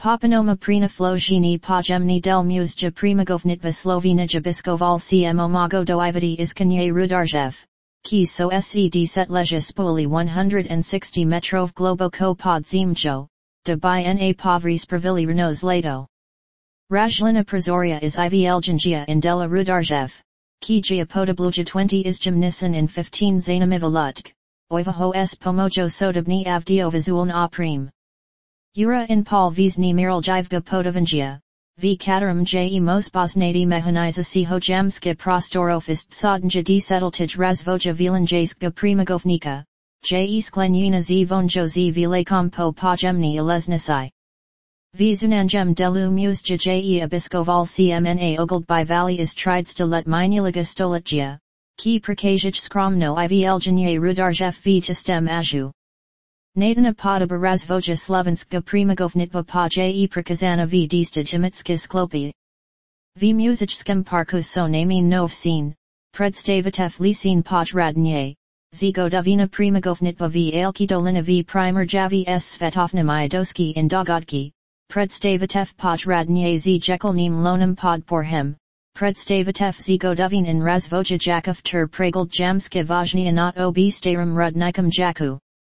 Popanoma prina flojini pojemni del muzja primagovnitva slovenija biskoval cmo mago do ivadi iskanye rudarjev, ki so sed set leja spoli 160 metrov globoko pod zimjo, de by na povri spravili renos lato. Rajlina prazoria is iv elgingia in dela rudarjev, ki gia podobluja 20 is gymnisin in 15 zanamiva lutk, oivaho s pomojo sodobni avdio vizulna prim. Ura in Paul Vizni Miraljivga Podavangia, v Kataram je mosbosnadi mehaniza si hojamska prostorofist psodnja deseteltij razvoja vilanjska primagovnika, je sklenina z vonjo z vilakom po pojemni ilesnisi. Vizunanjem delu muzja je abiskoval cmna ogled by valley is tridsta let minulaga stoletgia, ki prakazij skromno iv elginje rudarjev v tistem aju. Nadana podoba razvoja slovenska primagovnitva pa je prakazana v dista timitska sklopi. V muzickom parku so namin nov scene, predstavitev lisin poj radnje, zigodovina primagovnitva v alkidolina v primer javi s svetovnimi doski in dogodki, predstavitev poj radnje z jekelnim lonem podporhem, predstavitev zigodovin in razvoja jakov ter pragld jamska vajnia not ob starum rudnikom jaku.